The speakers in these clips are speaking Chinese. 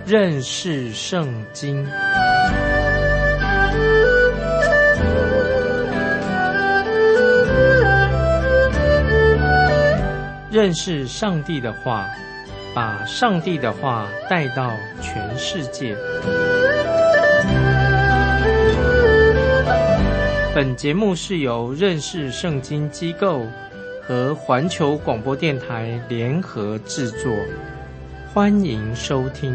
认识圣经。认识上帝的话，把上帝的话带到全世界。本节目是由认识圣经机构和环球广播电台联合制作，欢迎收听。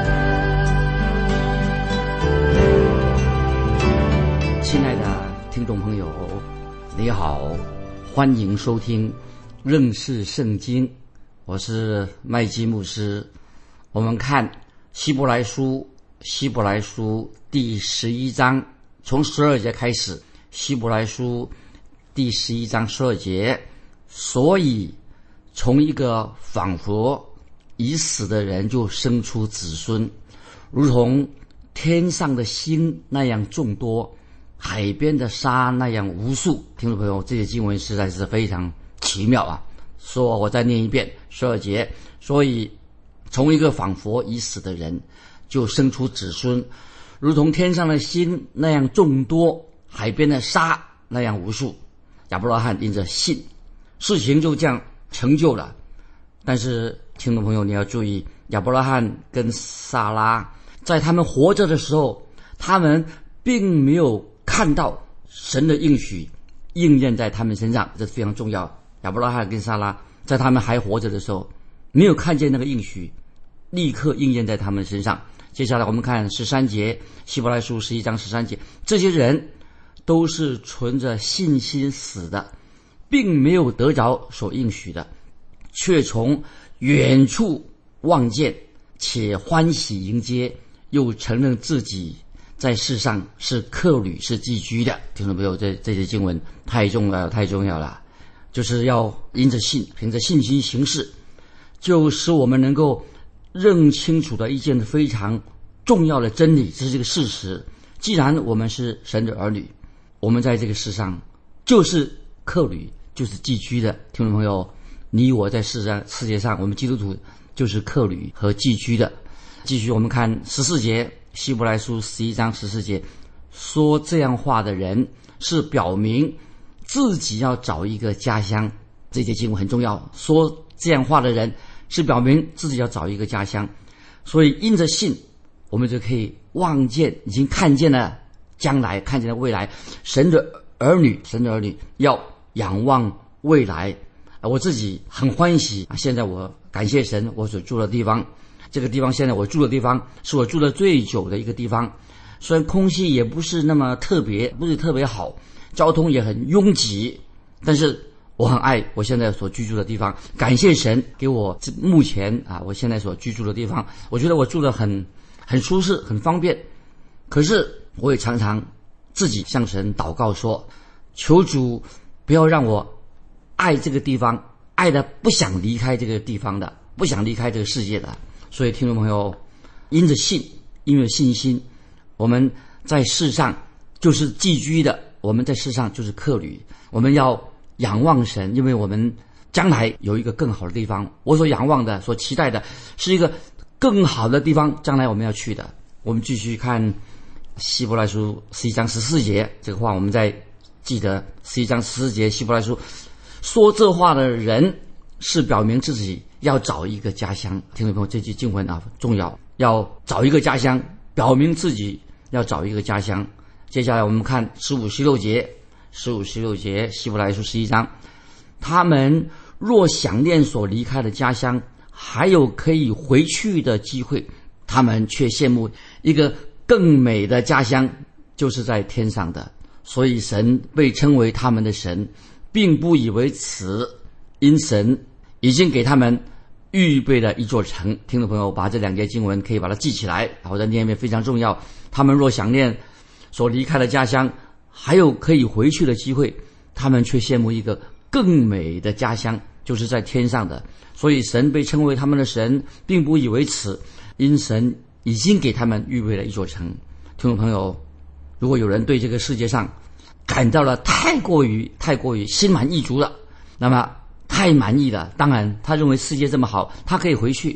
亲爱的听众朋友，你好，欢迎收听认识圣经，我是麦基牧师。我们看希伯来书第11章，从12节开始。希伯来书第11章12节，所以从一个仿佛已死的人就生出子孙，如同天上的星那样众多，海边的沙那样无数。听众朋友，这些经文实在是非常奇妙啊！说我再念一遍12节，所以从一个仿佛已死的人就生出子孙，如同天上的星那样众多，海边的沙那样无数。亚伯拉罕因着信，事情就这样成就了。但是听众朋友你要注意，亚伯拉罕跟撒拉在他们活着的时候，他们并没有看到神的应许应验在他们身上，这非常重要。亚伯拉罕跟撒拉在他们还活着的时候，没有看见那个应许立刻应验在他们身上。接下来我们看13节，希伯来书11章13节，这些人都是存着信心死的，并没有得着所应许的，却从远处望见，且欢喜迎接，又承认自己在世上是客旅，是寄居的。听众朋友，这些经文太重要了，就是要因着信，凭着信心行事，就使我们能够认清楚的一件非常重要的真理，这是这个事实。既然我们是神的儿女，我们在这个世上就是客旅，就是寄居的。听众朋友，你我在世界上，我们基督徒就是客旅和寄居的。继续我们看14节，希伯来书11章14节，说这样话的人是表明自己要找一个家乡。这节经文很重要，说这样话的人是表明自己要找一个家乡。所以因着信，我们就可以望见，已经看见了将来，看见了未来。神的儿女要仰望未来。我自己很欢喜，现在我感谢神，我所住的地方，这个地方现在我住的地方是我住的最久的一个地方。虽然空气也不是那么特别，不是特别好，交通也很拥挤，但是我很爱我现在所居住的地方。感谢神给我目前我现在所居住的地方，我觉得我住得很舒适，很方便。可是我也常常自己向神祷告说，求主不要让我爱这个地方，爱的不想离开这个地方的，不想离开这个世界的。所以听众朋友，因着信，因为信心，我们在世上就是寄居的，我们在世上就是客旅。我们要仰望神，因为我们将来有一个更好的地方。我所仰望的，所期待的是一个更好的地方，将来我们要去的。我们继续看希伯来书11章14节，这个话我们再记得。11章14节，希伯来书说这话的人是表明自己要找一个家乡。听众朋友，这句经文重要，要找一个家乡，表明自己要找一个家乡。接下来我们看15、16节，希伯来书11章，他们若想念所离开的家乡，还有可以回去的机会，他们却羡慕一个更美的家乡，就是在天上的。所以神被称为他们的神，并不以为耻，因神已经给他们预备了一座城。听众朋友，把这两节经文可以把它记起来，我再念一遍，非常重要。他们若想念所离开的家乡，还有可以回去的机会，他们却羡慕一个更美的家乡，就是在天上的。所以神被称为他们的神，并不以为耻，因神已经给他们预备了一座城。听众朋友，如果有人对这个世界上感到了太过于心满意足了，那么太满意了，当然他认为世界这么好，他可以回去，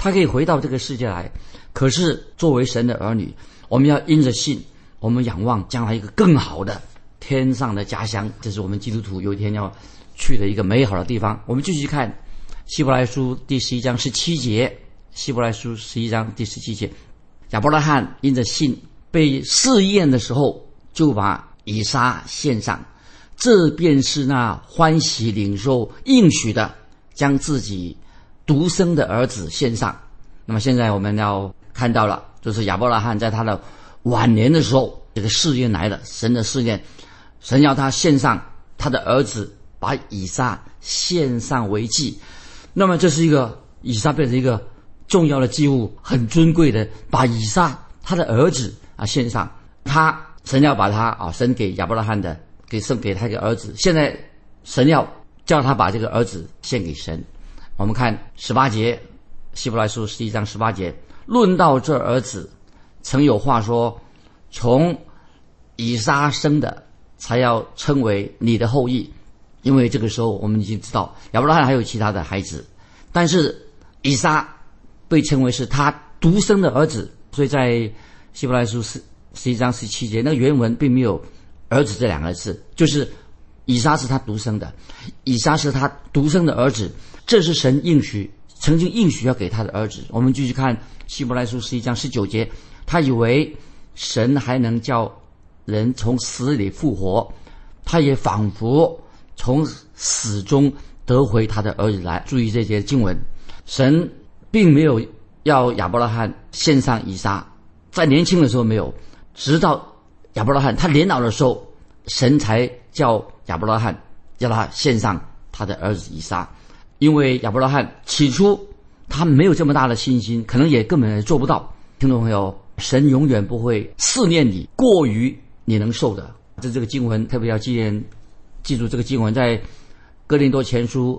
他可以回到这个世界来。可是作为神的儿女，我们要因着信，我们仰望将来一个更好的天上的家乡，这是我们基督徒有一天要去的一个美好的地方。我们继续看希伯来书第11章17节，希伯来书11章第17节，亚伯拉罕因着信被试验的时候，就把以撒献上，这便是那欢喜领受应许的，将自己独生的儿子献上。那么现在我们要看到了，就是亚伯拉罕在他的晚年的时候，这个试验来了，神的试验，神要他献上他的儿子，把以撒献上为祭。那么这是一个以撒变成一个重要的祭物，很尊贵的，把以撒他的儿子献上。神要把他神给亚伯拉罕的，送给他一个儿子。现在神要叫他把这个儿子献给神。我们看18节，希伯来书11章18节，论到这儿子，曾有话说，从以撒生的才要称为你的后裔。因为这个时候我们已经知道亚伯拉罕还有其他的孩子，但是以撒被称为是他独生的儿子，所以在希伯来书11章17节，那个原文并没有儿子这两个字，就是以撒是他独生的，以撒是他独生的儿子，这是神曾经应许要给他的儿子。我们继续看希伯来书11章19节，他以为神还能叫人从死里复活，他也仿佛从死中得回他的儿子来。注意这节经文，神并没有要亚伯拉罕献上以撒，在年轻的时候没有，直到亚伯拉罕他年老的时候，神才叫亚伯拉罕要他献上他的儿子以撒。因为亚伯拉罕起初他没有这么大的信心，可能也根本做不到。听众朋友，神永远不会试验你过于你能受的。这个经文特别要记住这个经文，在哥林多前书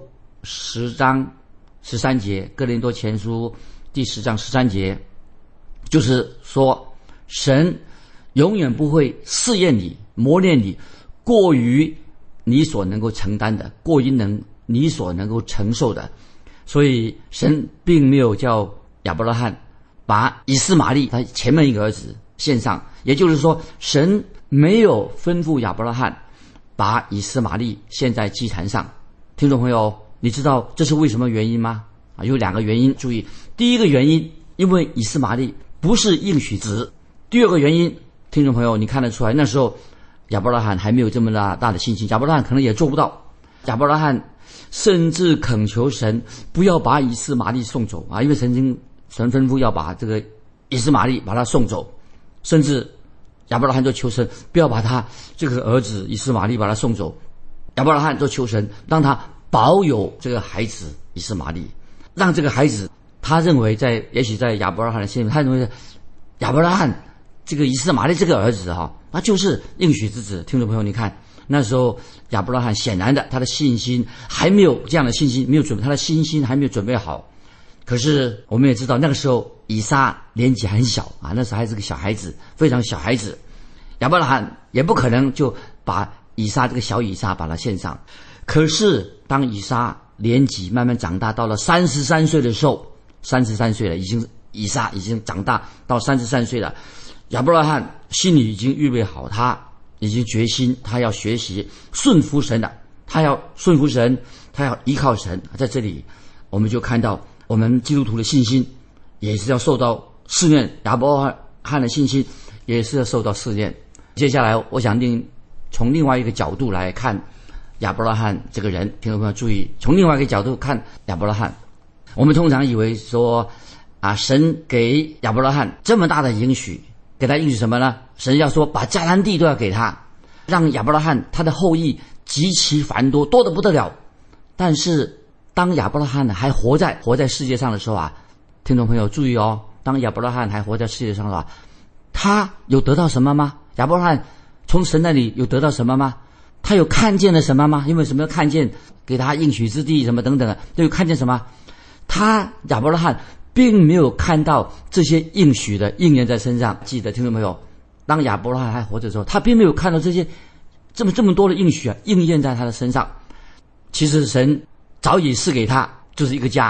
10章13节，哥林多前书第10章13节，就是说神永远不会试验你磨练你过于你所能够承担的，过于你所能够承受的。所以神并没有叫亚伯拉罕把以斯玛利他前面一个儿子献上，也就是说神没有吩咐亚伯拉罕把以斯玛利献在祭坛上。听众朋友，你知道这是为什么原因吗？有两个原因，注意。第一个原因，因为以斯玛利不是应许子。第二个原因，听众朋友，你看得出来，那时候亚伯拉罕还没有这么大的信心，亚伯拉罕可能也做不到。亚伯拉罕甚至恳求神不要把以斯玛利送走因为神吩咐要把这个以斯玛利把他送走，甚至亚伯拉罕就求神不要把他这个儿子以斯玛利把他送走。亚伯拉罕就求神让他保有这个孩子以斯玛利，让这个孩子他认为也许在亚伯拉罕的心里，他认为亚伯拉罕这个以斯玛利这个儿子那就是应许之子。听众朋友，你看那时候亚伯拉罕显然的他的信心还没有这样的信心没有准备，他的信心还没有准备好。可是我们也知道那个时候以撒年纪很小那时候还是个小孩子，非常小孩子，亚伯拉罕也不可能就把以撒这个小以撒把他献上。可是当以撒年纪慢慢长大，到了33岁的时候，33岁了，以撒已经长大到33岁了，亚伯拉罕心里已经预备好，他已经决心他要学习顺服神了，他要顺服神，他要依靠神。在这里我们就看到我们基督徒的信心也是要受到试验，亚伯拉罕的信心也是要受到试验。接下来我想从另外一个角度来看亚伯拉罕这个人。听众朋友注意，从另外一个角度看亚伯拉罕，我们通常以为说神给亚伯拉罕这么大的应许，给他应许什么呢？神要说把迦南地都要给他，让亚伯拉罕他的后裔极其繁多，多得不得了。但是当亚伯拉罕还活在世界上的时候听众朋友注意当亚伯拉罕还活在世界上的话，他有得到什么吗？亚伯拉罕从神那里有得到什么吗？他有看见了什么吗？因为什么要看见？给他应许之地什么等等都有看见什么？亚伯拉罕并没有看到这些应许的应验在身上。记得听众朋友，当亚伯拉罕还活着的时候，他并没有看到这些这么多的应许应验在他的身上。其实神早已赐给他就是一个家，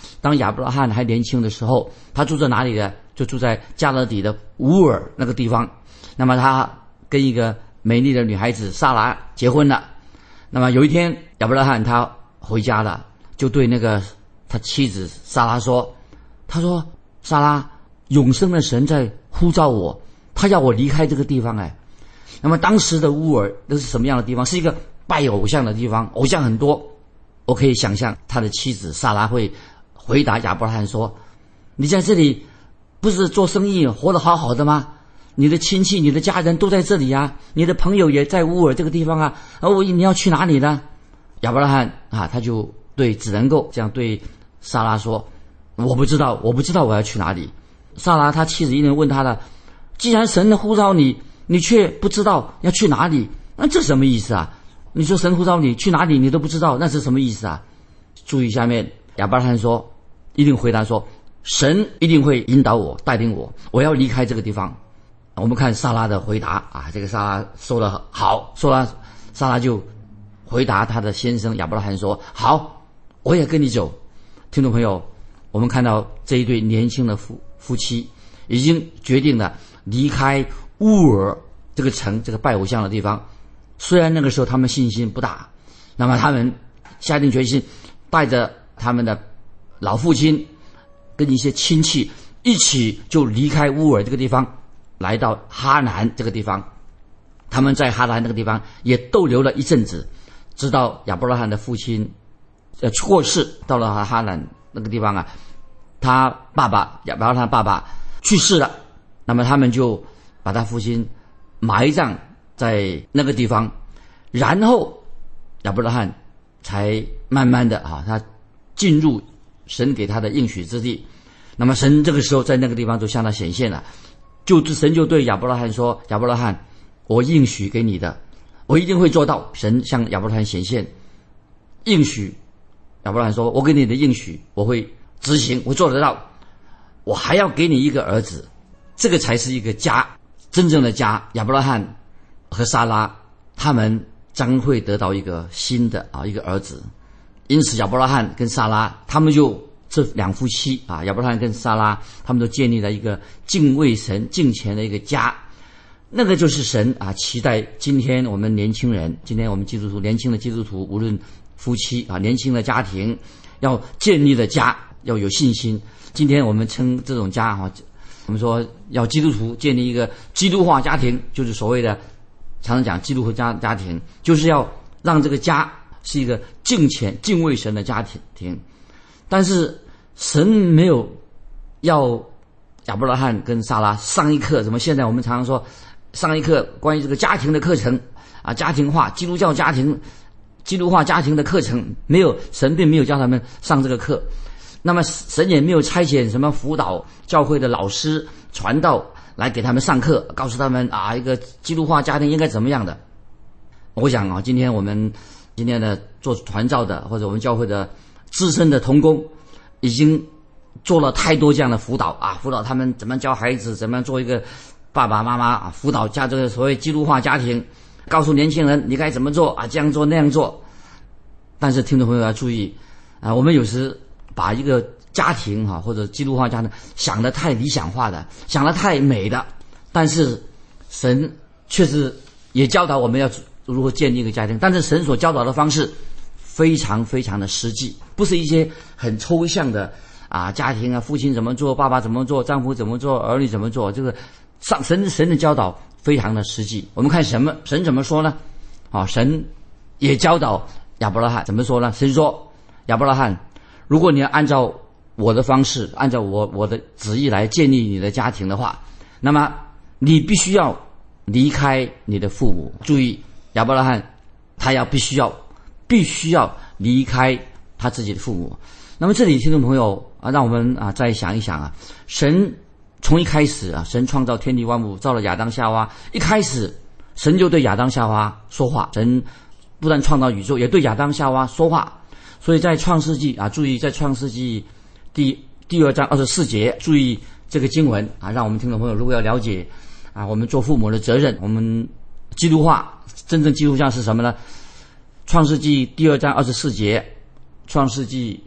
当亚伯拉罕还年轻的时候，他住在哪里呢？就住在加勒底的乌尔那个地方。那么他跟一个美丽的女孩子撒拉结婚了。那么有一天，亚伯拉罕他回家了，就对那个他妻子撒拉说，他说，撒拉，永生的神在呼召我，他要我离开这个地方。那么当时的乌尔那是什么样的地方？是一个拜偶像的地方，偶像很多。我可以想象他的妻子撒拉会回答亚伯拉罕说，你在这里不是做生意活得好好的吗？你的亲戚你的家人都在这里啊，你的朋友也在乌尔这个地方啊，你要去哪里呢？亚伯拉罕他就只能够这样对撒拉说，我不知道我要去哪里。撒拉他妻子一定问他了，既然神呼召你，你却不知道要去哪里，那这什么意思啊？你说神呼召你去哪里你都不知道，那是什么意思啊？注意下面亚伯拉罕说，一定回答说，神一定会引导我带领我，我要离开这个地方。我们看撒拉的回答这个撒拉说得好，撒拉就回答他的先生亚伯拉罕说，好，我也跟你走。听众朋友，我们看到这一对年轻的夫妻已经决定了离开乌尔这个城，这个拜偶像的地方。虽然那个时候他们信心不大，那么他们下定决心带着他们的老父亲跟一些亲戚一起就离开乌尔这个地方，来到哈南这个地方。他们在哈南那个地方也逗留了一阵子，直到亚伯拉罕的父亲过世，到了哈南那个地方他爸爸亚伯拉罕爸爸去世了，那么他们就把他父亲埋葬在那个地方，然后亚伯拉罕才慢慢的他进入神给他的应许之地。那么神这个时候在那个地方就向他显现了，神就对亚伯拉罕说，亚伯拉罕，我应许给你的，我一定会做到。神向亚伯拉罕显现应许，亚伯拉罕说，我给你的应许我会执行，我做得到，我还要给你一个儿子。这个才是一个家，真正的家。亚伯拉罕和撒拉他们将会得到一个新的一个儿子。因此亚伯拉罕跟撒拉他们就这两夫妻亚伯拉罕跟撒拉他们都建立了一个敬畏神敬虔的一个家。那个就是神期待今天我们年轻人，今天我们基督徒年轻的基督徒，无论夫妻年轻的家庭要建立的家要有信心。今天我们称这种家我们说要基督徒建立一个基督化家庭，就是所谓的常常讲基督化家庭，就是要让这个家是一个敬虔敬畏神的家庭。但是神没有要亚伯拉罕跟撒拉上一课，怎么现在我们常常说上一课关于这个家庭的课程家庭化基督教家庭基督化家庭的课程，没有，神并没有叫他们上这个课。那么神也没有差遣什么辅导教会的老师传道来给他们上课，告诉他们一个基督化家庭应该怎么样的。我想今天我们今天的做传道的或者我们教会的资深的同工已经做了太多这样的辅导辅导他们怎么教孩子，怎么样做一个爸爸妈妈辅导这个所谓基督化家庭，告诉年轻人你该怎么做这样做那样做。但是听众朋友要注意我们有时把一个家庭或者基督化家庭想得太理想化的，想得太美的，但是神确实也教导我们要如何建立一个家庭，但是神所教导的方式非常非常的实际，不是一些很抽象的家庭父亲怎么做，爸爸怎么做，丈夫怎么做，儿女怎么做，这个神的教导非常的实际。我们看神怎么说呢神也教导亚伯拉罕怎么说呢？神说，亚伯拉罕，如果你要按照我的方式，按照我的旨意来建立你的家庭的话，那么你必须要离开你的父母。注意，亚伯拉罕他必须要离开他自己的父母。那么这里听众朋友让我们再想一想神从一开始神创造天地万物，造了亚当夏娃，一开始神就对亚当夏娃说话，神不但创造宇宙，也对亚当夏娃说话。所以在创世纪注意，在创世纪第2章24节，注意这个经文让我们听众朋友如果要了解我们做父母的责任，我们基督化真正基督教是什么呢？创世纪第2章24节，创世纪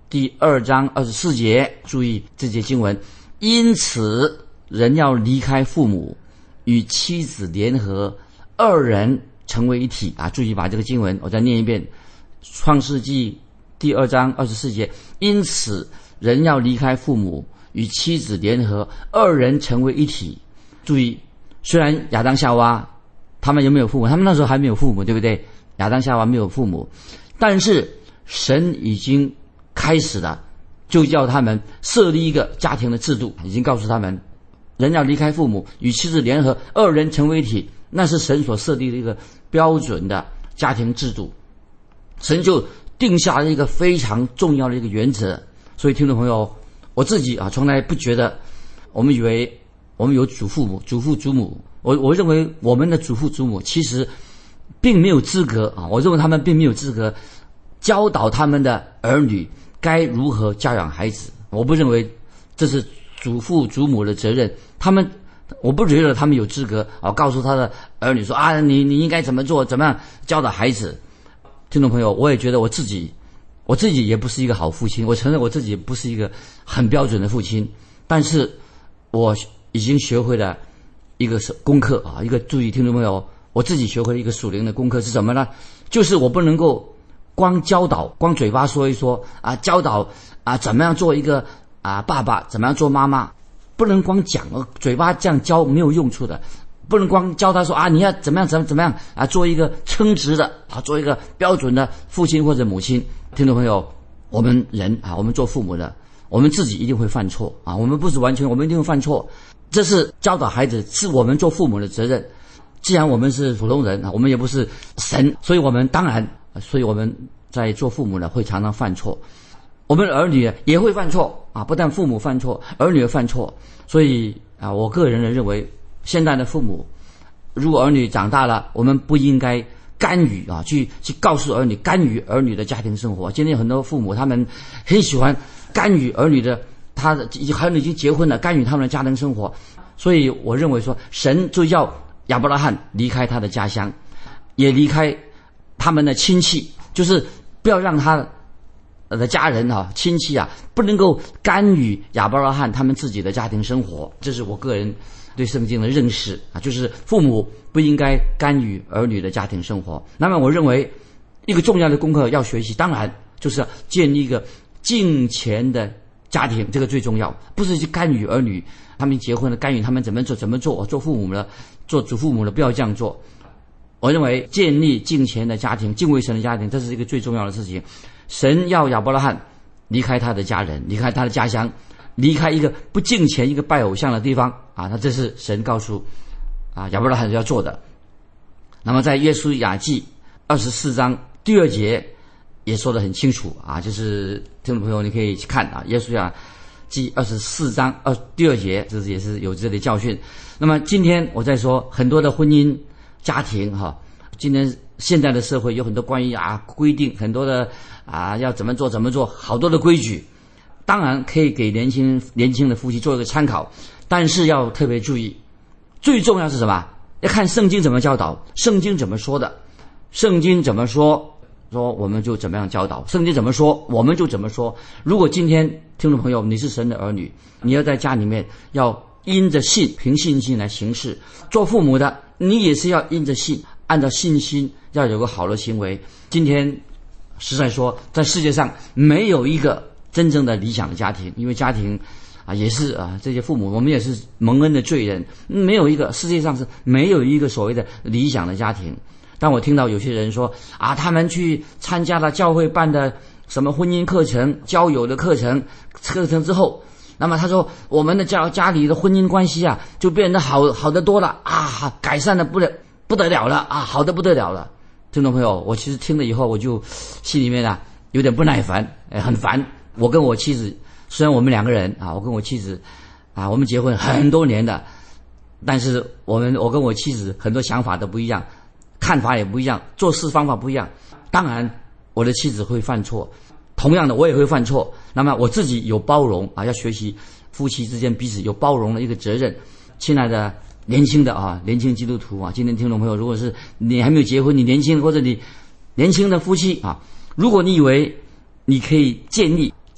第2章24节，注意这节经文，因此人要离开父母，与妻子联合，二人成为一体啊！注意把这个经文我再念一遍，创世纪第2章24节，因此人要离开父母，与妻子联合，二人成为一体。注意，虽然亚当夏娃他们有没有父母？他们那时候还没有父母，对不对？亚当夏娃没有父母，但是神已经开始了，就叫他们设立一个家庭的制度，已经告诉他们，人要离开父母，与妻子联合，二人成为一体，那是神所设立的一个标准的家庭制度。神就定下了一个非常重要的一个原则。所以听众朋友，我自己从来不觉得，我们以为我们有祖父母、祖父祖母，我认为我们的祖父祖母其实并没有资格我认为他们并没有资格教导他们的儿女该如何教养孩子。我不认为这是祖父祖母的责任，我不觉得他们有资格告诉他的儿女说你应该怎么做，怎么样教导孩子。听众朋友，我也觉得我自己也不是一个好父亲，我承认我自己不是一个很标准的父亲，但是我已经学会了一个功课一个，注意听众朋友，我自己学会了一个属灵的功课是什么呢？就是我不能够光教导，光嘴巴说一说教导怎么样做一个爸爸，怎么样做妈妈，不能光讲嘴巴这样教没有用处的，不能光教他说你要怎么样怎么样做一个称职的做一个标准的父亲或者母亲。听众朋友，我们人我们做父母的，我们自己一定会犯错我们不是完全，我们一定会犯错，这是教导孩子，是我们做父母的责任。既然我们是普通人我们也不是神，所以我们在做父母的会常常犯错，我们的儿女也会犯错不但父母犯错，儿女也犯错。所以我个人认为，现在的父母如果儿女长大了，我们不应该干预去告诉儿女，干预儿女的家庭生活。今天很多父母他们很喜欢干预儿女的，儿女已经结婚了，干预他们的家庭生活。所以我认为说，神就要亚伯拉罕离开他的家乡，也离开他们的亲戚，就是不要让他的家人亲戚不能够干预亚伯拉罕他们自己的家庭生活。这是我个人对圣经的认识就是父母不应该干预儿女的家庭生活。那么我认为一个重要的功课要学习，当然就是要建立一个敬虔的家庭，这个最重要，不是去干预儿女他们结婚了，干预他们怎么做，做父母的，做祖父母的，不要这样做。我认为建立敬虔的家庭，敬畏神的家庭，这是一个最重要的事情。神要亚伯拉罕离开他的家人，离开他的家乡，离开一个不敬虔、一个拜偶像的地方那这是神告诉亚伯拉罕要做的。那么在约书亚记24章第2节也说得很清楚就是听众朋友你可以去看约书亚记24章第2节，这也是有这里的教训。那么今天我在说很多的婚姻家庭今天现在的社会有很多关于规定，很多的要怎么做，好多的规矩，当然可以给年轻的夫妻做一个参考，但是要特别注意，最重要是什么？要看圣经怎么教导，圣经怎么说的，圣经怎么说我们就怎么样教导，圣经怎么说我们就怎么说。如果今天听众朋友你是神的儿女，你要在家里面要因着信，凭信心来行事，做父母的你也是要因着信，按照信心要有个好的行为。今天实在说，在世界上没有一个真正的理想的家庭，因为家庭也是这些父母我们也是蒙恩的罪人，世界上是没有一个所谓的理想的家庭。但我听到有些人说他们去参加了教会办的什么婚姻课程、交友的课程之后，那么他说我们的家里的婚姻关系就变得好得多了改善的不得了了好的不得了了。听众朋友，我其实听了以后我就心里面有点不耐烦，很烦。我跟我妻子虽然我们两个人我跟我妻子我们结婚很多年的，但是我跟我妻子很多想法都不一样，看法也不一样，做事方法不一样。当然我的妻子会犯错，同样的我也会犯错，那么我自己有包容要学习夫妻之间彼此有包容的一个责任。亲爱的年轻基督徒今天听众朋友，如果是你还没有结婚，你年轻或者你年轻的夫妻如果你以为你可以建立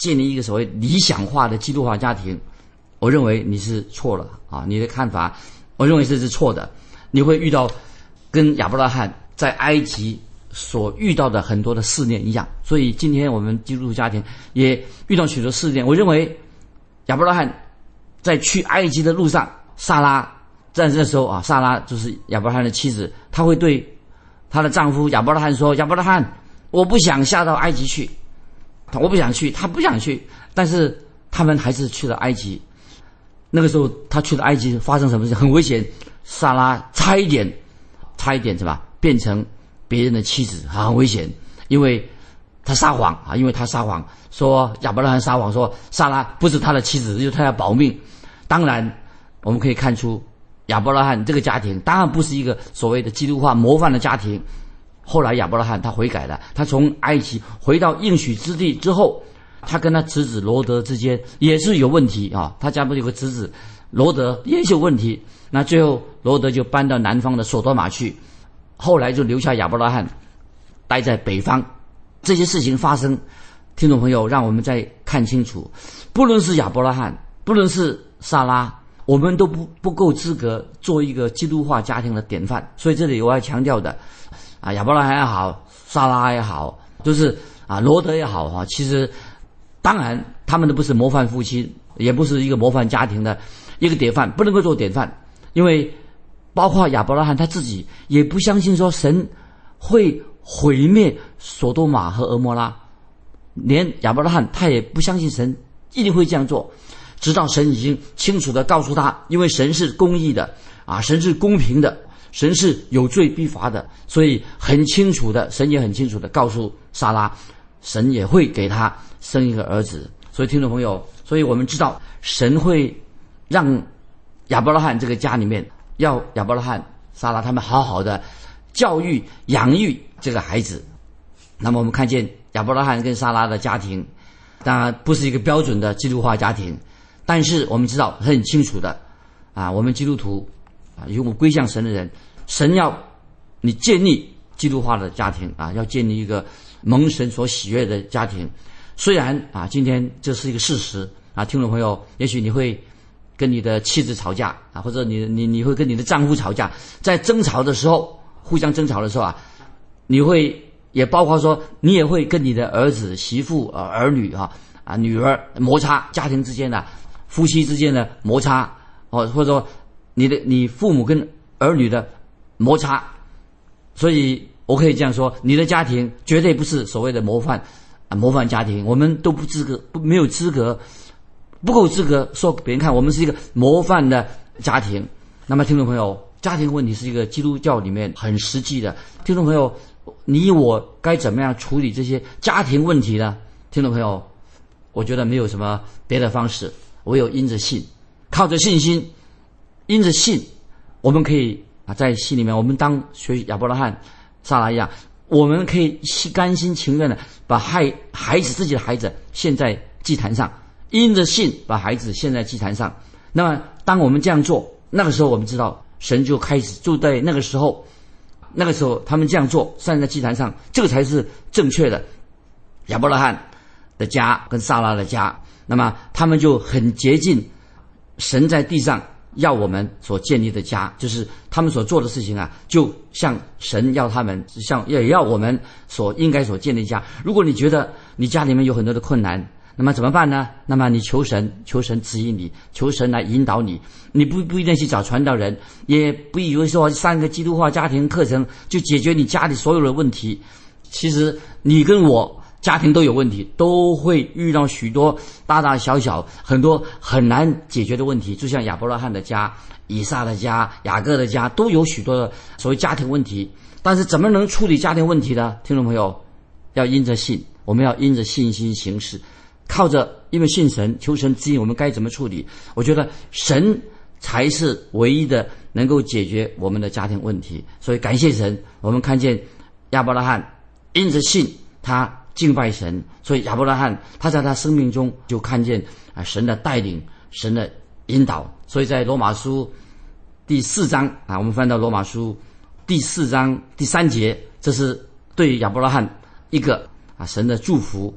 建立一个所谓理想化的基督化家庭，我认为你是错了啊！你的看法，我认为这是错的。你会遇到跟亚伯拉罕在埃及所遇到的很多的试炼一样，所以今天我们基督徒家庭也遇到许多试炼。我认为亚伯拉罕在去埃及的路上，撒拉在这时候啊，撒拉就是亚伯拉罕的妻子，她会对她的丈夫亚伯拉罕说：“亚伯拉罕，我不想下到埃及去，我不想去。”她不想去，但是他们还是去了埃及。那个时候他去了埃及，发生什么事？很危险，撒拉差一点是吧？变成别人的妻子，很危险，因为他撒谎啊，因为他撒谎说亚伯拉罕撒谎说撒拉不是他的妻子，就是他要保命。当然，我们可以看出亚伯拉罕这个家庭当然不是一个所谓的基督化模范的家庭。后来亚伯拉罕他悔改了，他从埃及回到应许之地之后，他跟他侄子罗德之间也是有问题啊。他家不是有个侄子罗德也是有问题，那最后罗德就搬到南方的索多玛去，后来就留下亚伯拉罕待在北方。这些事情发生，听众朋友，让我们再看清楚，不论是亚伯拉罕，不论是撒拉，我们都不够资格做一个基督化家庭的典范。所以这里我要强调的啊，亚伯拉罕也好，撒拉也好，就是啊罗德也好哈，其实当然他们都不是模范夫妻，也不是一个模范家庭的一个典范，不能够做典范。因为包括亚伯拉罕他自己也不相信说神会毁灭索多玛和俄摩拉，连亚伯拉罕他也不相信神一定会这样做，直到神已经清楚地告诉他，因为神是公义的啊，神是公平的，神是有罪必罚的，所以很清楚的，神也很清楚地告诉撒拉，神也会给他生一个儿子。所以听众朋友，所以我们知道神会让亚伯拉罕这个家里面，要亚伯拉罕撒拉他们好好的教育养育这个孩子。那么我们看见亚伯拉罕跟撒拉的家庭当然不是一个标准的基督化家庭，但是我们知道很清楚的啊，我们基督徒啊，如果归向神的人，神要你建立基督化的家庭啊，要建立一个蒙神所喜悦的家庭。虽然啊，今天这是一个事实啊，听众朋友，也许你会跟你的妻子吵架啊，或者你会跟你的丈夫吵架，在争吵的时候，互相争吵的时候啊，你会也包括说你也会跟你的儿子、媳妇、儿女女儿摩擦，家庭之间的夫妻之间的摩擦或者说你父母跟儿女的摩擦。所以我可以这样说，你的家庭绝对不是所谓的模范家庭，我们都没有资格，不够资格说给别人看我们是一个模范的家庭。那么听众朋友，家庭问题是一个基督教里面很实际的。听众朋友，你我该怎么样处理这些家庭问题呢？听众朋友，我觉得没有什么别的方式，唯有因着信，靠着信心，因着信，我们可以在信里面，我们当学亚伯拉罕、撒拉一样，我们可以甘心情愿的把自己的孩子献在祭坛上，因着信把孩子献在祭坛上。那么当我们这样做，那个时候我们知道神就开始，就在那个时候他们这样做，站在祭坛上，这个才是正确的。亚伯拉罕的家跟撒拉的家，那么他们就很接近神在地上要我们所建立的家，就是他们所做的事情啊，就像神要他们，也要我们应该所建立家。如果你觉得你家里面有很多的困难，那么怎么办呢？那么你求神指引你，求神来引导你。你不一定去找传道人，也不以为说上个基督化家庭课程就解决你家里所有的问题。其实你跟我家庭都有问题，都会遇到许多大大小小很多很难解决的问题。就像亚伯拉罕的家、以撒的家、雅各的家都有许多的所谓家庭问题。但是怎么能处理家庭问题呢？听众朋友，要因着信，我们要因着信心行事，靠着因为信神，求神指引我们该怎么处理。我觉得神才是唯一的能够解决我们的家庭问题。所以感谢神，我们看见亚伯拉罕因着信，他敬拜神，所以亚伯拉罕他在他生命中就看见神的带领，神的引导。所以在罗马书第4章我们翻到罗马书第4章第3节，这是对亚伯拉罕一个神的祝福。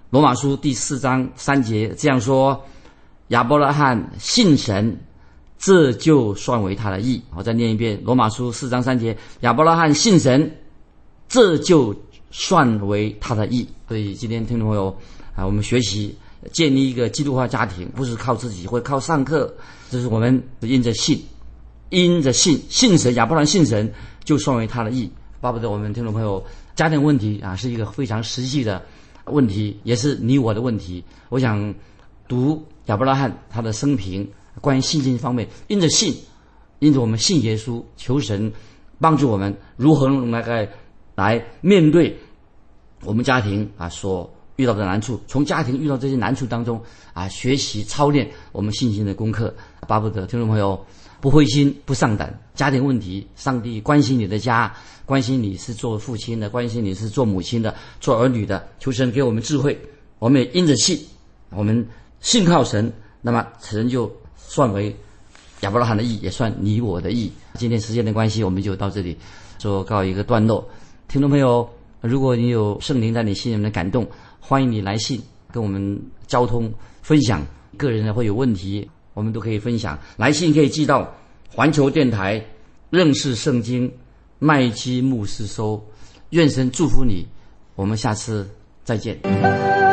罗马书第4章3节这样说：亚伯拉罕信神，这就算为他的义。我再念一遍，罗马书4章3节，亚伯拉罕信神，这就算为他的义。所以今天听众朋友我们学习建立一个基督化家庭，不是靠自己或靠上课，这是我们因着信信神，亚伯拉罕信神，就算为他的义。巴不得我们听众朋友，家庭问题是一个非常实际的问题，也是你我的问题。我想读亚伯拉罕他的生平，关于信心方面，因着我们信耶稣，求神帮助我们如何来面对我们家庭所遇到的难处，从家庭遇到这些难处当中学习操练我们信心的功课。巴不得听众朋友不灰心不丧胆，家庭问题上帝关心你的家，关心你是做父亲的，关心你是做母亲的，做儿女的，求神给我们智慧。我们也因着信，我们信靠神，那么神就算为亚伯拉罕的义，也算你我的义。今天时间的关系，我们就到这里做告一个段落。听众朋友，如果你有圣灵在你心里面的感动，欢迎你来信跟我们交通分享，个人会有问题我们都可以分享。来信可以寄到环球电台认识圣经麦基牧师收。愿神祝福你，我们下次再见。